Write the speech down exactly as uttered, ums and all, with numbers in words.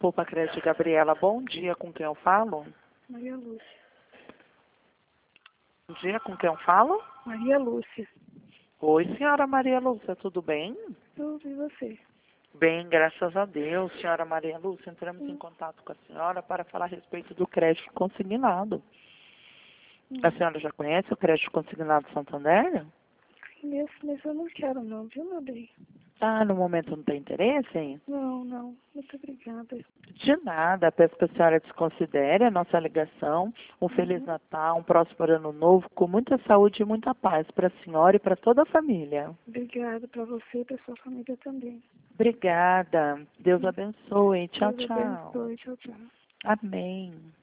Poupa Creche Gabriela, bom dia, com quem eu falo? Maria Lúcia. Bom dia, com quem eu falo? Maria Lúcia. Oi, senhora Maria Lúcia, tudo bem? Tudo e você? Bem, graças a Deus, senhora Maria Lúcia. Entramos Hum. em contato com a senhora para falar a respeito do crédito consignado. Hum. A senhora já conhece o crédito consignado Santander? Conheço, mas eu não quero não, viu, meu bem? Ah, no momento não tem interesse, hein? Não, não. Muito obrigada. De nada, peço que a senhora desconsidere a nossa ligação. Um Feliz Uhum. Natal, um próspero Ano Novo, com muita saúde e muita paz para a senhora e para toda a família. Obrigada para você e para sua família também. Obrigada. Deus Hum. abençoe. Tchau, Deus tchau. abençoe. Tchau, tchau. Amém.